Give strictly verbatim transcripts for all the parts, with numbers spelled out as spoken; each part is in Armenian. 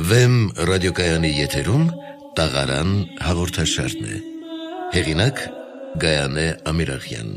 Վեմ ռադիոկայանի եթերում տաղարան հաղորդաշարն է։ Հեղինակ Գայանե Ամիրախյան։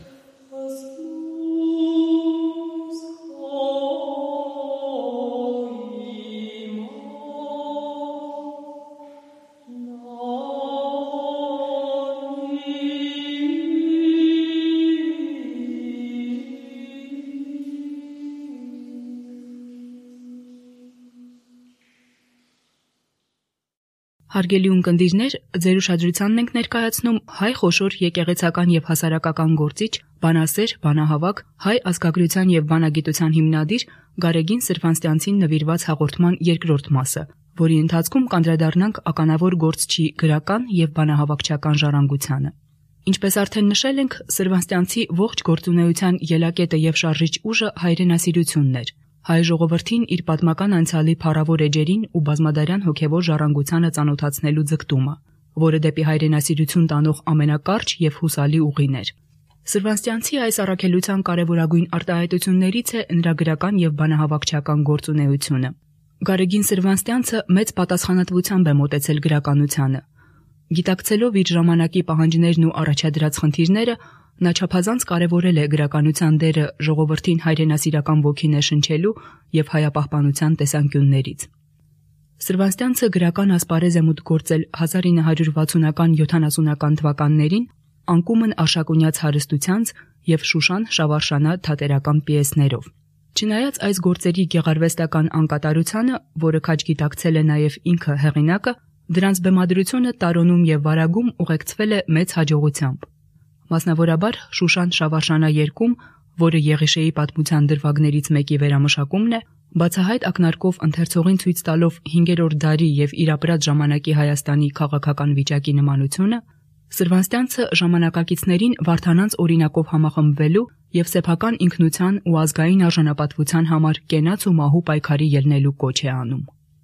Հարգելի ունկնդիրներ, ձեր ուշադրությանն ենք ներկայացնում հայ խոշոր եկեղեցական եւ հասարակական գործիչ, բանասեր, բանահավաք, հայ ազգագրության եւ բանագիտության հիմնադիր Գարեգին Սրվանստյանցին նվիրված հաղորդման երկրորդ մասը, որի ընթացքում կանդրադառնանք ականավոր գործչի գրական եւ բանահավաքչական ժառանգությանը։ Ինչպես արդեն նշել ենք, Սրվանստյանցի ողջ գործունեության ելակետը եւ շարժիչ ուժը հայրենասիրությունն էր։ Հայ ժողովրդին իր պատմական անցյալի փառավոր էջերին ու բազմադարյան հոգևոր ժառանգությանը ծանոթացնելու ձգտումը, որը դեպի հայրենասիրություն տանող ամենակարճ եւ հուսալի ուղին էր։ Սրվանստյանցի այս առաքելության կարևորագույն արտահայտություններից է նրա գրական եւ բանահավաքչական գործունեությունը։ Գարեգին Սրվանստյանցը մեծ պատասխանատվությամբ է մոտեցել գրականությանը։ Գիտակցելով իր ժամանակի պահանջներն ու առաջադրած խնդիրները, նա չափազանց կարևորել է գրականության դերը ժողովրդին հայրենասիրական ոգին շնչելու եւ հայապահպանության տեսանկյուններից։ Սրվանստյանցը գրական ասպարեզ է մուտք գործել հազար ինը հարյուր վաթսունական յոթանասունական թվականներին անկումն Արշակունյաց հարստությանց եւ Շուշան Շավարշանա թատերական պիեսներով։ Չնայած այս գործերի գեղարվեստական անկատարությանը, որը քաջ գիտակցել է նաեւ ինքը հեղինակը, դրանց բեմադրությունը տարոնում եւ վարագում ուղեկցվել է մեծ հաջողությամբ։ Մասնավորաբար Շուշան Շավարշանա երկում, որը Եղիշեի պատմության դրվագներից մեկի վերամշակումն է, բացահայտ ակնարկով ընթերցողին ցույց տալով հինգերորդ դարի եւ իր ապրած ժամանակի Հայաստանի քաղաքական վիճակի նմանությունը, Սրվանստյանցը ժամանակակիցներին Վարդանանց օրինակով համախմբվելու եւ սեփական ինքնության ու ազգային արժանապատվության համար կենաց ու մահու պայքարի ելնելու կոչ է անում։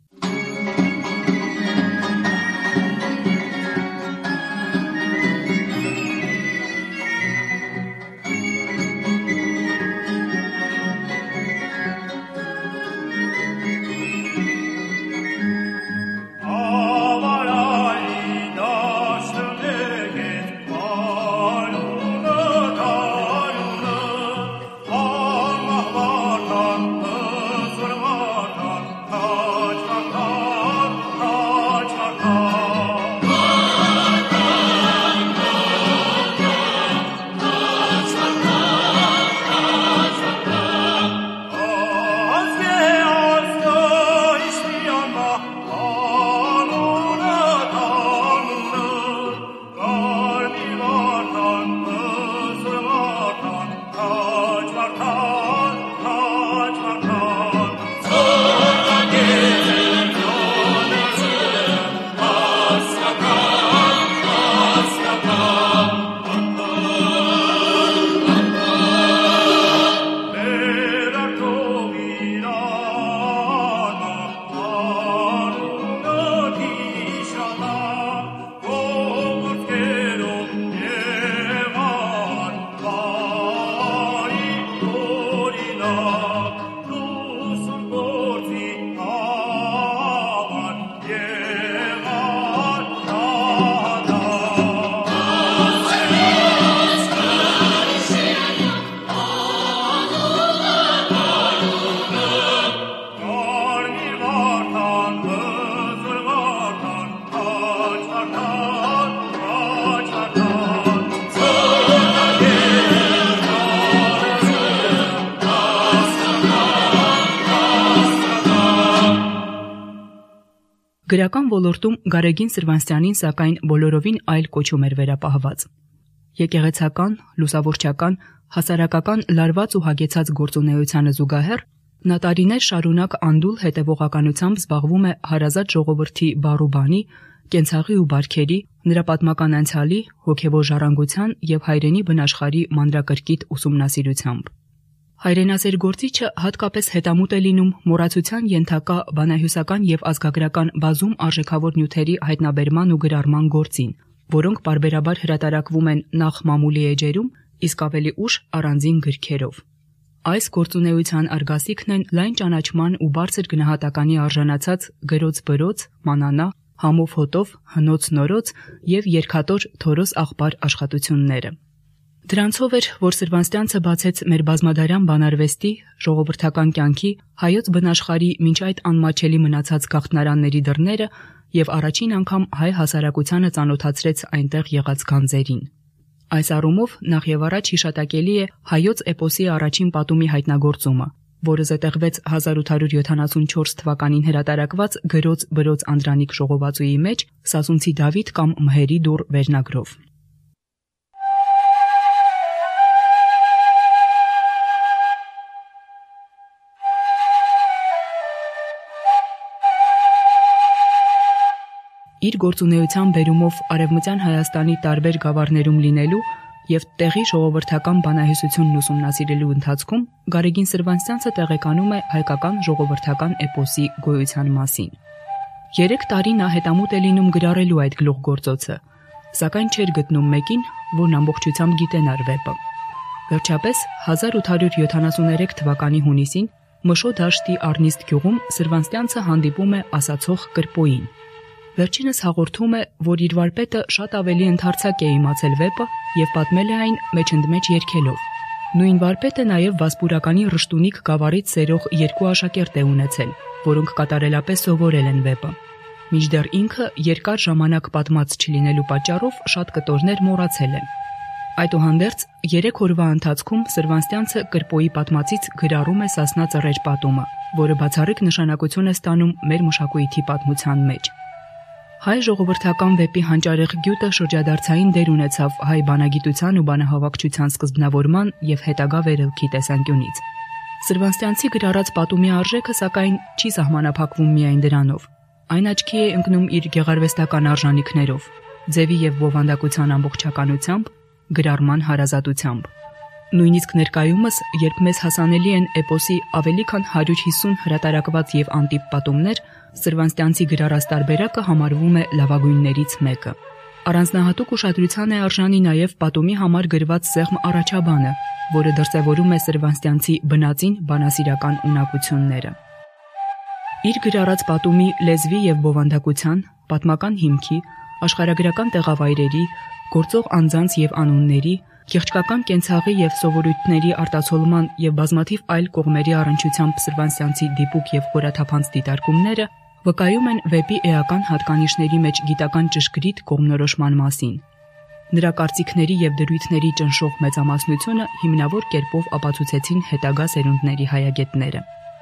Գրական ոլորտում Գարեգին Սրվանստյանին սակայն բոլորովին այլ կոչում էր վերապահված։ Եկեղեցական, լուսավորչական, հասարակական լարված ու հագեցած գործունեությանը զուգահեռ նա տարիներ շարունակ անդուլ հետևողականությամբ զբաղվում է հարազատ ժողովրդի բարուբանի, կենցաղի ու բարքերի, նրա պատմական անցյալի, հոգևոր ժառանգության եւ հայրենի բնաշխարհի մանրակրկիտ ուսումնասիրությամբ։ Հայրենասեր գործիչը հատկապես հետամուտ է լինում մոռացության ենթակա բանահյուսական եւ ազգագրական բազում արժեքավոր նյութերի հայտնաբերման ու գրառման գործին, որոնք պարբերաբար հրատարակվում են նախ մամուլի էջերում, իսկ ավելի ուշ առանձին գրքերով։ Այս գործունեության արգասիքն են լայն ճանաչման ու բարձր գնահատականի արժանացած գրոց բրոց, մանանա, համով հոտով, հնոց նորոց եւ երկաթոր թորոս աղբար աշխատությունները։ Դրանցով էր, որ Սրվանստյանցը բացեց մեր բազմադարյան բանարվեստի, ժողովրդական կյանքի, հայոց բնաշխարհի մինչ այդ անմաչելի մնացած գաղտնարանների դռները եւ առաջին անգամ հայ հասարակությանը ծանոթացրեց այնտեղ եղած գանձերին։ Այս առումով նախ եւ առաջ հիշատակելի է հայոց էպոսի առաջին պատումի հայտնագործումը, որը զետեղվեց հազար ութ հարյուր յոթանասունչորս թվականին հրատարակված գրոց բրոց Անդրանիկ ժողովածուի մեջ Սասունցի Դավիթ կամ Մհերի դուռ վերնագրով։ Իր գործունեության բերումով Արևմտյան Հայաստանի տարբեր գավառներում լինելու եւ տեղի ժողովրդական բանահյուսությունն ուսումնասիրելու ընթացքում Գարեգին Սրվանստյանցը տեղեկանում է հայկական ժողովրդական էպոսի գոյության մասին։ Երեք տարի նա հետամուտ է լինում գրառելու այդ գլուխգործոցը, սակայն չէր գտնում մեկին, որն ամբողջությամբ գիտենար վեպը։ Վերջապես հազար ութ հարյուր յոթանասուներեք թվականի հունիսին Մշո դաշտի Արնիստ գյուղում Սրվանստյանցը հանդիպում է ասացող Կրպոյին։ Վերջինս հաղորդում է, որ իր վարպետը շատ ավելի ընդարձակ է իմացել վեպը եւ պատմել է այն մեջընդմեջ երգելով։ Նույն վարպետը նաեւ Վասպուրականի Ռշտունիկ գավառից սերող երկու աշակերտ է ունեցել, որոնք կատարելապես սովորել են վեպը։ Մինչդեռ ինքը երկար ժամանակ պատմած չլինելու պատճառով շատ կտորներ մոռացել է։ Այդուհանդերձ երեք օրվա ընթացքում Սրվանստյանցը Կրպոյի պատմածից գրառում է Սասնա ծռեր պատումը, որը բացառիկ նշանակություն է ստանում մեր մշակույթի պատմության մեջ։ Հայ ժողովրդական վեպի հանճարեղ գյուտը շրջադարձային դեր ունեցավ հայ բանագիտության ու բանահավաքչության սկզբնավորման եւ հետագա վերելքի տեսանկյունից։ Սրվանստյանցի գրառած պատումի արժեքը սակայն չի սահմանափակվում միայն դրանով։ Այն աչքի է ընկնում իր գեղարվեստական արժանինքներով, ձևի եւ բովանդակության ամբողջականությամբ, գրառման հարազատությամբ։ Նույնիսկ ներկայումս, երբ մեզ հասանելի են էպոսի ավելի քան հարյուր հիսուն հրատարակված եւ անտիպ պատումներ, Սրվանստյանցի գրառած տարբերակը համարվում է լավագույններից մեկը։ Առանձնահատուկ ուշադրության է արժանի նաև պատումի համար գրված սեղմ առաջաբանը, որը դրսևորում է Սրվանստյանցի բնածին բանասիրական ունակությունները։ Իր գրառած պատումի լեզվի եւ բովանդակության, պատմական հիմքի, աշխարհագրական տեղավայրերի, գործող անձանց եւ անունների, Գեղչկական կենցաղի եւ սովորույթների արտացոլման եւ բազմաթիվ այլ կողմերի առնչությամբ Սրվանստյանցի դիպուկ եւ խորաթափանց դիտարկումները վկայում են վեպի էական հատկանիշների մեջ գիտական ճշգրիտ կողմնորոշման մասին։ Նրա կարծիքների եւ դրույթների ճնշող մեծամասնությունը հիմնավոր կերպով ապացուցեցին հետագա սերունդների հայագետները։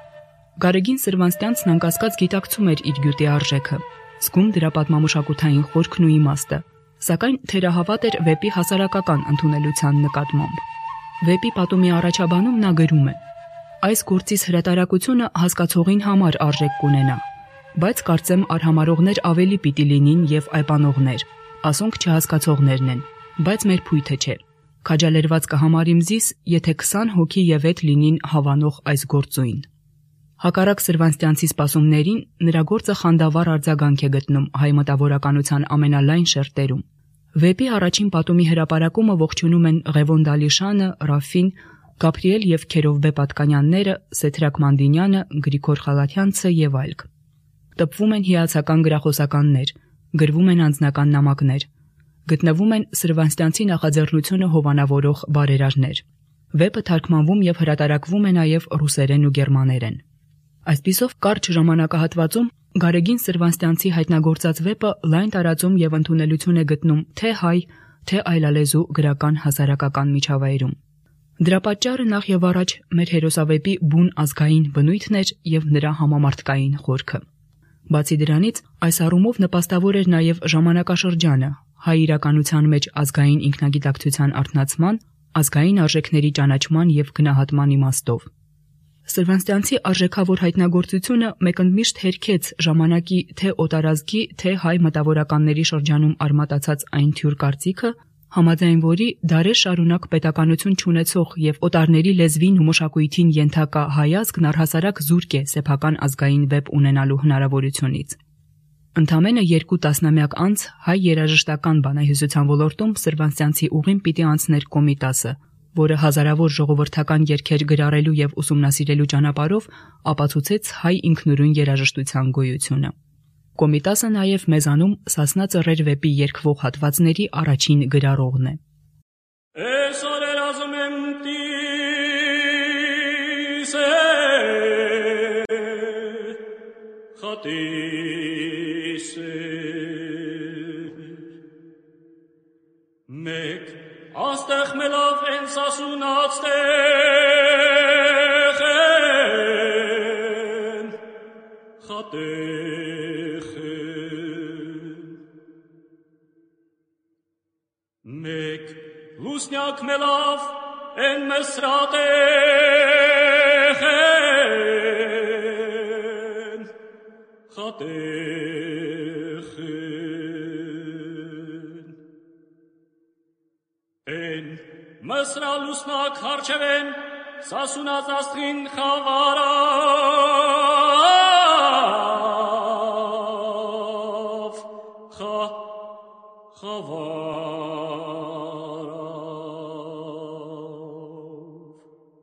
Գարեգին Սրվանստյանցն անկասկած գիտակցում էր իր գյուտի արժեքը, զգում դրա պատմամշակութային խորքն ու իմաստը, սակայն թերահավատ էր վեպի հասարակական ընդունելության նկատմամբ։ Վեպի պատումի առաջաբանում նա գրում է. «Այս գործից հրատարակությունը հասկացողին համար արժեք կունենա, բայց կարծեմ արհամարողներ ավելի պիտի լինին եւ այպանողներ, ասոնք չհասկացողներն են, բայց մեր փույթը չէ։ Քաջալերված կհամարիմ զիս, եթե քսան հոգի եւ էդ լինին հավանող այս գործույն»։ Հակառակ Սրվանստյանցի սպասումներին, նրա գործը խանդավառ արձագանք է գտնում հայ մտավորականության ամենալայն շերտերում։ Վեպի առաջին պատումի հրապարակումը ողջունում են Ղևոն Դալիշանը, Ռաֆին, Գաբրիել եւ Քերովբե Պատկանյանները, Սեթրակ Մանդինյանը, Գրիգոր Խալաթյանցը եւ այլք։ Տպվում են հիացական գրախոսականներ, գրվում են անձնական նամակներ, գտնվում են Սրվանստյանցի նախաձեռնությունը հովանավորող բարերարներ։ Վեպը թարգմանվում եւ հրատարակվում է նաեւ ռուսերեն ու գերմաներեն։ Այսպիսով կարճ ժամանակահատվածում Գարեգին Սրվանստյանցի հայտնագործած վեպը լայն տարածում եւ ընդունելություն է գտնում թե հայ, թե այլալեզու գրական հասարակական միջավայրում։ Դրա պատճառը նախ եւ առաջ մեր հերոսավեպի բուն ազգային բնույթն էր եւ նրա համամարտկային խորքը։ Բացի դրանից, այս առումով նպաստավոր էր նաեւ ժամանակաշրջանը, հայ իրականության մեջ ազգային ինքնագիտակցության արթնացման, ազգային արժեքների ճանաչման եւ գնահատման իմաստով։ Սրվանստյանցի արժեքավոր հայտնագործությունը մեկընդմիշտ հերքեց ժամանակի թե օտարազգի, թե հայ մտավորականների շրջանում արմատացած այն թյուր կարծիքը, համաձայն որի դարեր շարունակ պետականություն չունեցող եւ օտարների լեզվին ու մշակույթին ենթակա հայազգն առհասարակ զուրկ է սեփական ազգային վեպ ունենալու հնարավորությունից։ Ընդամենը երկու տասնամյակ անց հայ երաժշտական բանահյուսության ոլորտում Սրվանստյանցի ուղին պիտի անցներ Կոմիտասը, որը հազարավոր ժողովրդական երգեր գրառելու եւ ուսումնասիրելու ճանապարհով ապացուցեց հայ ինքնուրույն երաժշտության գոյությունը։ Կոմիտասը նաև մեզանում Սասնա ծռեր վեպի երգվող հատվածների առաջին գրառողն է։ Մեկ աստեղ մելով են Սասունած տեղ են խատեղ են մեկ լուսնյակ մելով են մսրատեղ են խատեղ են Մսրա լուսնակ հարչևեն Սասունած աստղին խավարավ խա խավարավ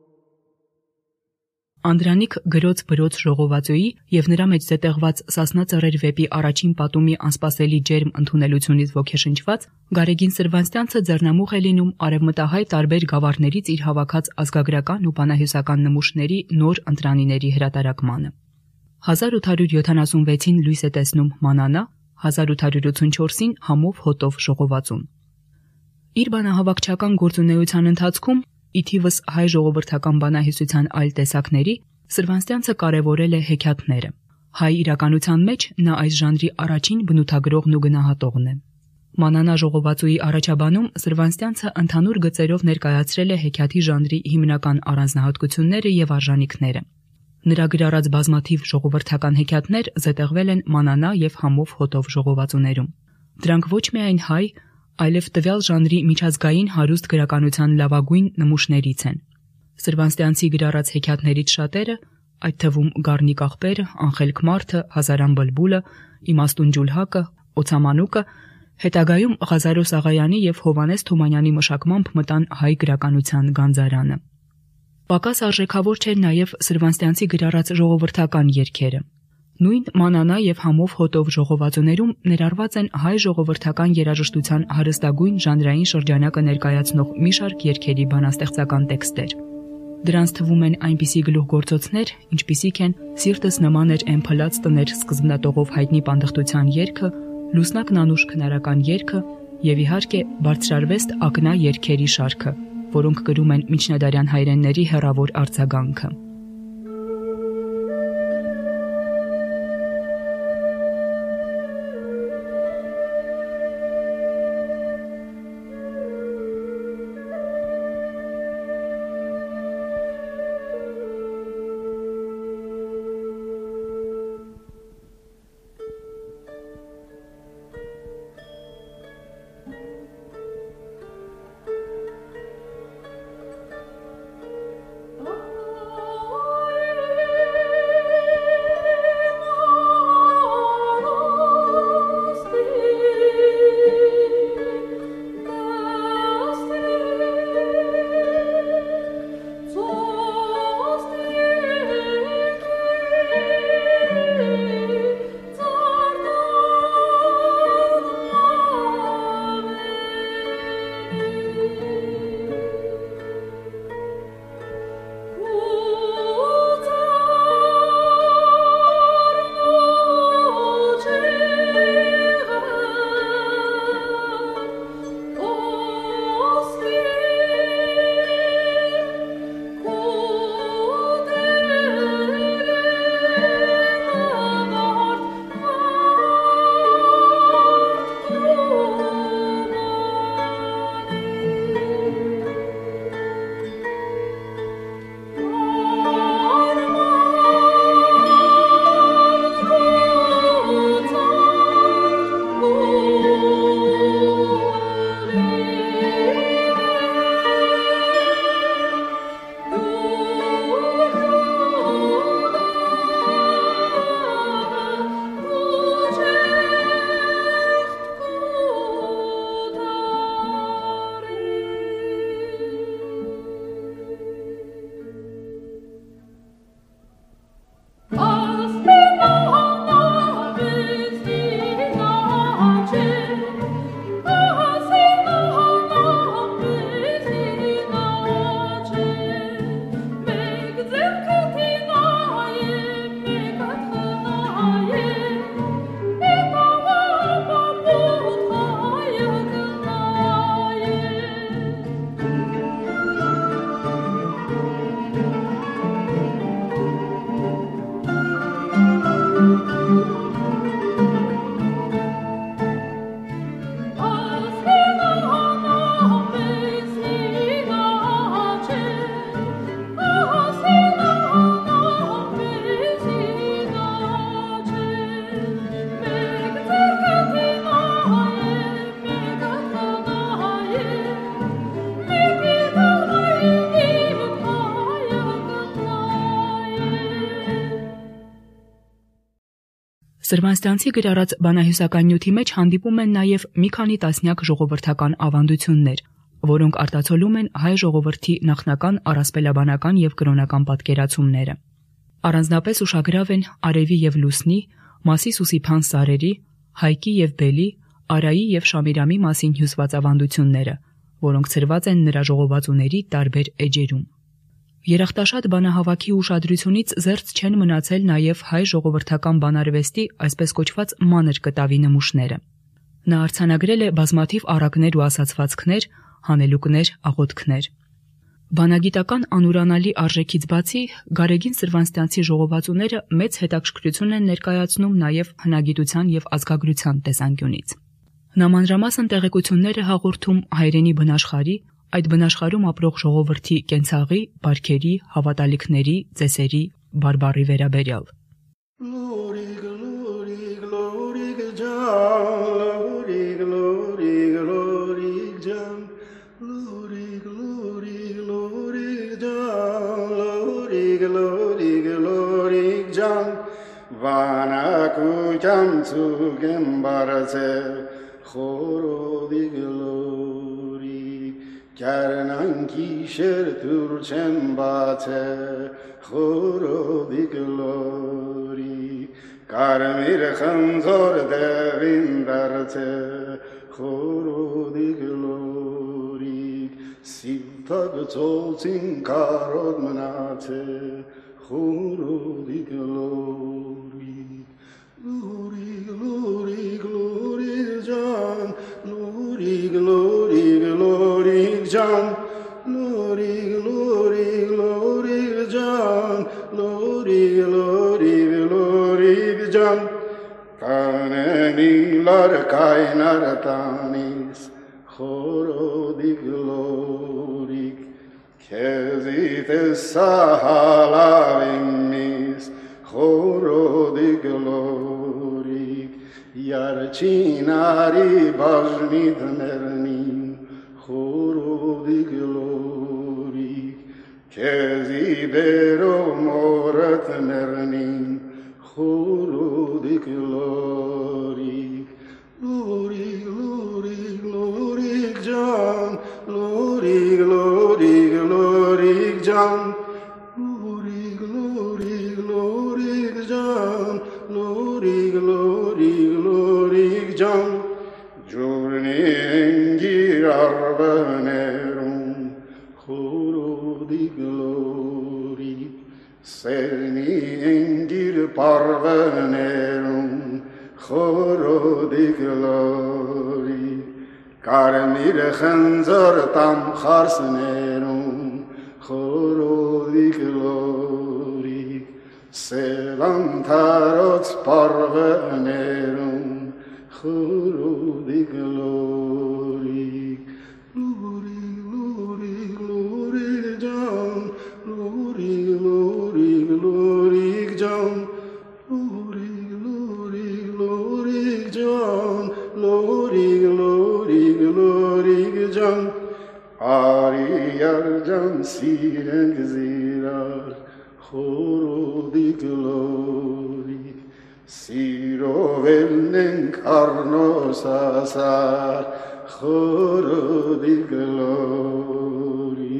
Անդրանիկ գրոց բրոց ժողովածուի եւ նրա մեջ զետեղված Սասնա ծռեր վեպի առաջին պատումի անսպասելի ջերմ ընդունելությունից ոգեշնչված Գարեգին Սրվանստյանցը ձեռնամուխ է լինում արևմտահայ տարբեր գավառներից իր հավաքած ազգագրական ու բանահյուսական նմուշների նոր ընտրանիների հրատարակմանը։ հազար ութ հարյուր յոթանասունվեցին լույս է տեսնում Մանանա, հազար ութ հարյուր ութսունչորսին Համով հոտով ժողովածուն։ Իր բանահավաքչական գործունեության ընթացքում ի թիվս հայ ժողովրդական բանահյուսության այլ տեսակների Սրվանստյանցը կարևորել է հեքիաթները։ Հայ իրականության մեջ նա այս ժանրի առաջին բնութագրողն ու գնահատողն է։ Մանանա ժողովածուի առաջաբանում Սրվանստյանցը ընդհանուր գծերով ներկայացրել է հեքիաթի ժանրի հիմնական առանձնահատկությունները եւ արժանինքները։ Նրա գրառած բազմաթիվ ժողովրդական հեքիաթներ զետեղվել են Մանանա եւ Համով հոտով ժողովածուներում։ Դրանք ոչ միայն հայ, այլև տվյալ ժանրի միջազգային հարուստ գրականության լավագույն նմուշներից են։ Սրվանստյանցի գրառած հեքիաթներից շատերը, այդ թվում Գառնիկ աղբերը, Անխելք մարդը, Հազարան բլբուլը, Իմաստուն ջուլհակը, Օցամանուկը, հետագայում Ղազարոս Աղայանի եւ Հովանես Թումանյանի մշակմամբ մտան հայ գրականության գանձարանը։ Պակաս արժեքավոր չեն նաև Սրվանստյանցի գրառած ժողովրդական երգերը։ Նույն Մանանա եւ Համով հոտով ժողովածուներում ներառված են հայ ժողովրդական երաժշտության հարստագույն ժանրային շրջանակը ներկայացնող մի շարք երգերի բանաստեղծական տեքստեր։ Դրանց թվում են այնպիսի գլուխգործոցներ, ինչպիսիք են Սիրտս նման էր էն փլած տներ սկզբնատողով հայտնի պանդխտության երգը, Լուսնակ Նանուշ քնարական երգը եւ իհարկե Բարձրարվեստ ակնա երգերի շարքը, որոնք կրում են միջնադարյան հայրենների հեռավոր արձագանքը։ Oh Սրվանստյանցի գրառած բանահյուսական նյութի մեջ հանդիպում են նաև մի քանի տասնյակ ժողովրդական ավանդություններ, որոնք արտացոլում են հայ ժողովրդի նախնական առասպելաբանական եւ կրոնական պատկերացումները։ Առանձնապես ուշագրավ են արևի եւ լուսնի, մասի սուսիփան սարերի, հայկի եւ բելի, արայի եւ շամիրամի մասին հյուսված ավանդությունները, որոնք ցրված են նրա ժողովածուների տարբեր էջերում։ Երախտաշատ բանահավաքի ուշադրությունից զերծ չեն մնացել նաև հայ ժողովրդական բանարվեստի այսպես կոչված մանր կտավի նմուշները։ Նա արձանագրել է բազմաթիվ առակներ ու ասացվածքներ, հանելուկներ, աղոթքներ։ Բանագիտական անուրանալի արժեքից բացի Գարեգին Սրվանստյանցի ժողովածուները մեծ հետաքրքրություն են ներկայացնում նաև հնագիտության եւ ազգագրության տեսանկյունից։ Նա մանրամասն տեղեկություններ է հաղորդում հայրենի բնաշխարհի, այդ բնաշխարհում ապրող ժողովրդի կենցաղի, բարքերի, հավատալիքների, ծեսերի, բարբառի վերաբերյալ։ Glory, glory, glory, glory, glory, glory, glory, glory, glory, glory, glory, glory, Vanakutam tsugem barase, chorodi glory, Karnanki sherturchem bate, chorodi glory, Karmir khanzor devin darte, chorodi glory, Sivtag zolzin karod manate, chorodi glory, glory, glory, glory, John, glory, glory, glory, John, glory, glory, glory, John, glory, glory, glory, John, Kaneni lar kainar tanis, chorodi glory, Kezit sahalavimis, chorodi glory, Yarchinari bajnid mernim, chorodi glory, Kezibero morat mernim, chorodi glory, glory, glory, glory, John, glory, glory, glory, John, glory, glory, glory, John, glory, glory, glory, John, Journey engir arvenerum, chorodi glory, Serni engir parvenerum, chorodi glory, Karmir khanzor tam kharsnerum, chorodi glory, Selam tarot parvenerum, chorodi glory, glory, glory, glory, John, glory, glory, glory, John, glory, glory, glory, John, glory, glory, glory, John, Ariyar John Sireng Zirar, chorodi glory, Siro velnen karnos asar, chorodi glory.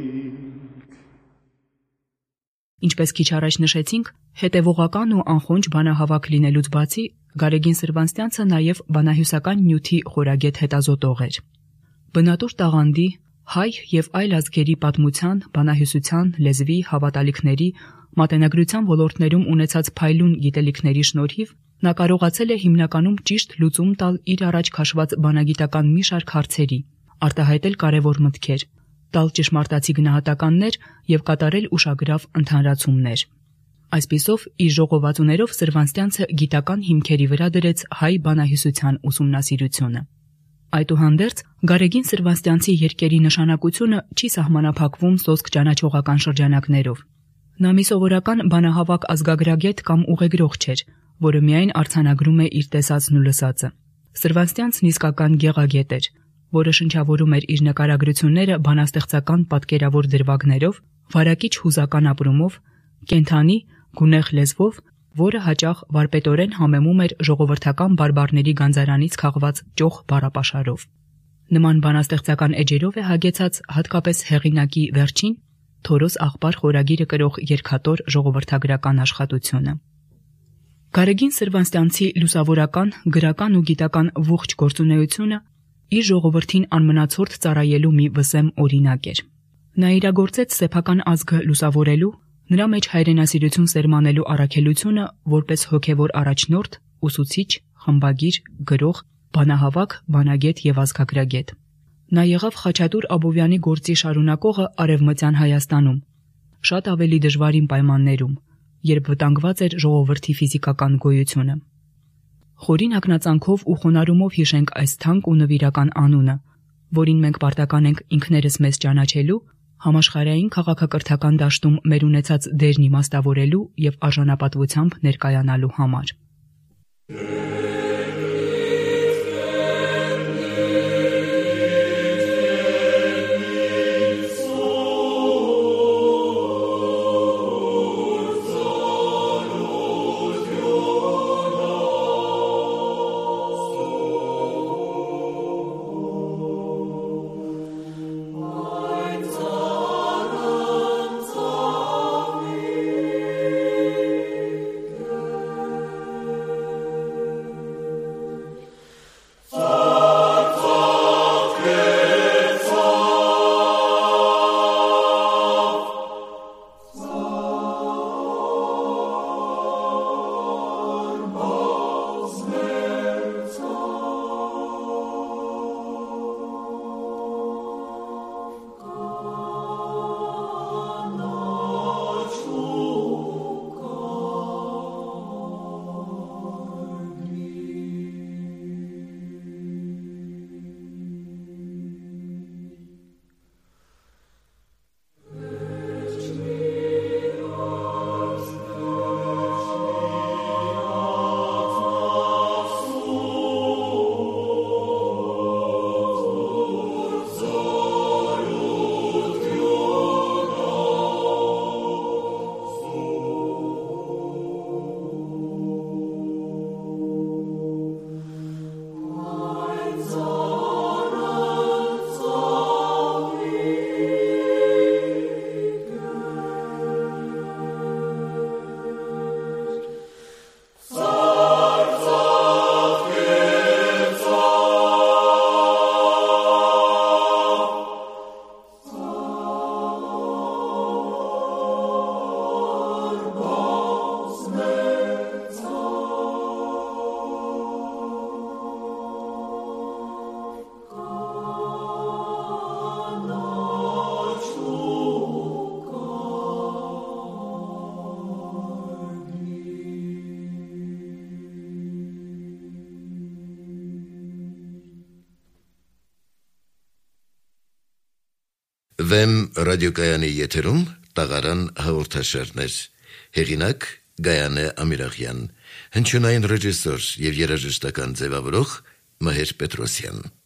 Ինչպես քիչ առաջ նշեցինք, հետևողական ու անխոնջ բանահավաք լինելուց բացի Գարեգին Սրվանստյանցը նաև բանահյուսական նյութի խորագետ հետազոտող էր։ Բնատուր տաղանդի, հայ եւ այլ ազգերի պատմության, բանահյուսության, լեզվի, հավատալիքների, մատենագրության ոլորտներում ունեցած փայլուն գիտելիքների շնորհիվ նա կարողացել է հիմնականում ճիշտ լուծում տալ իր առաջ քաշված բանագիտական մի շարք հարցերի, արտահայտել կարևոր մտքեր, տալ ճշմարտացի գնահատականներ եւ կատարել ուշագրավ ընդհանրացումներ։ Այսպիսով, իր ժողովածուներով Սրվանստյանցը գիտական հիմքերի վրա դրեց հայ բանահյուսության ուսումնասիրությունը։ Այդուհանդերձ, Գարեգին Սրվանստյանցի երկերի նշանակությունը չի սահմանափակվում սոսկ ճանաչողական շրջանակներով։ Նա մի սովորական բանահավաք ազգագրագետ կամ ուղեգրող չէր, որը միայն արձանագրում է իր տեսածն ու լսածը։ Սրվանստյանցն իսկական գեղագետ էր, որը շնչավորում էր իր նկարագրությունները բանաստեղծական պատկերավոր դրվագներով, վարակիչ հուզական ապրումով, կենթանի, գունեղ լեզվով որը հաճախ վարպետորեն համեմում էր ժողովրդական բարբառների գանձարանից քաղված ճոխ բառապաշարով։ Նման բանաստեղծական էջերով է հագեցած հատկապես հեղինակի վերջին Թորոս աղբար խորագիրը կրող երկաթոր ժողովրդագրական աշխատությունը։ Գարեգին Սրվանստյանցի լուսավորական, գրական ու գիտական ողջ գործունեությունը իր ժողովրդին անմնացորդ ծառայելու մի վսեմ օրինակ էր։ Նա իրագործեց սեփական ազգը լուսավորելու, նրա մեջ հայրենասիրություն սերմանելու առաքելությունը որպես հոգևոր առաջնորդ, ուսուցիչ, խմբագիր, գրող, բանահավաք, բանագետ եւ ազգագրագետ։ Նա եղավ Խաչատուր Աբովյանի գործի շարունակողը Արևմտյան Հայաստանում, շատ ավելի դժվարին պայմաններում, երբ վտանգված էր ժողովրդի ֆիզիկական գոյությունը։ Խորին հագնածանքով ու խոնարհումով հիշենք այս թանկ ու նվիրական անունը, որին մենք պարտական ենք ինքներս մեզ ճանաչելու, համաշխարհային քաղաքակրթական դաշտում մեր ունեցած դերն իմաստավորելու եւ արժանապատվությամբ ներկայանալու համար։ Վեմ ռադիոկայանի եթերում տաղարան հաղորդաշարներ, հեղինակ Գայանե Ամիրախյան, հնչյունային ռեժիսոր և երաժշտական ձևավորող Մհեր Պետրոսյան։